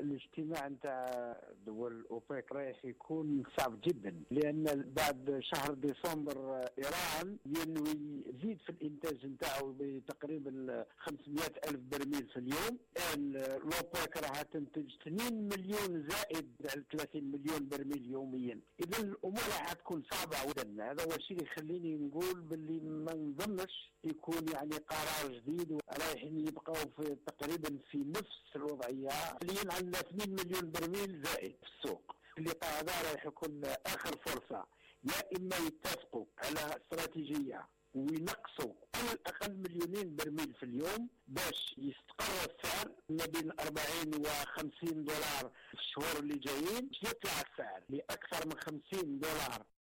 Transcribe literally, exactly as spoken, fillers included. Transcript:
الاجتماع نتاع دول اوبك رايح يكون صعب جدا، لان بعد شهر ديسمبر ايران ينوي يزيد في الانتاج نتاعو بتقريبا خمسمائة الف برميل في اليوم. الاوبك راح تنتج اثنين مليون زائد على ثلاثين مليون برميل يوميا. اذا الامور راح تكون صعبه جدا. هذا هو الشيء اللي يخليني نقول باللي ما نظنش يكون يعني قرار جديد، ورايحين يبقوا في تقريبا في نفس الوضعيه. حاليا عندنا اثنين مليون برميل زائد في السوق. اللقاء هذا راح يكون اخر فرصه، يا اما يتفقوا على استراتيجيه وينقصوا على الاقل مليونين برميل في اليوم باش يستقر السعر ما بين أربعين وخمسين دولار في الشهور اللي جايين، يطلع السعر لاكثر من خمسين دولار